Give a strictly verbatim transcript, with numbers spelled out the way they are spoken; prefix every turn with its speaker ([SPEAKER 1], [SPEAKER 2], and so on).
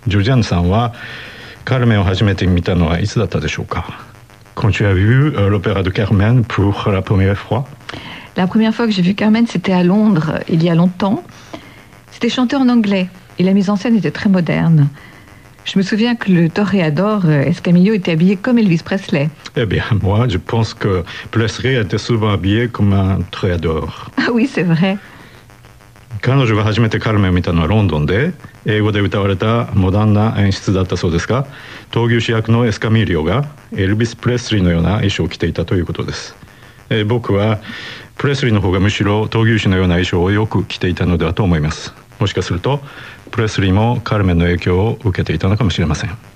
[SPEAKER 1] ジョジャンさんはカルメンを初めて見たのはいつだったでしょうか？ Quand tu as vu euh, l'opéra de Carmen pour la première fois?
[SPEAKER 2] La première fois que j'ai vu Carmen, c'était à Londres, il y a longtemps. C'était chanté en anglais et la mise en scène était très moderne. Je me souviens que le toréador Escamillo était habillé comme Elvis Presley.
[SPEAKER 1] Eh bien, moi, je pense que Presley était souvent habillé comme un toréador.
[SPEAKER 2] Ah oui, c'est vrai.
[SPEAKER 1] 彼女が初めてカルメンを見たのはロンドンで、英語で歌われたモダンな演出だったそうですが、闘牛士役のエスカミリオがエルビス・プレスリーのような衣装を着ていたということです。えー、僕はプレスリーの方がむしろ闘牛士のような衣装をよく着ていたのではと思います。もしかするとプレスリーもカルメンの影響を受けていたのかもしれません。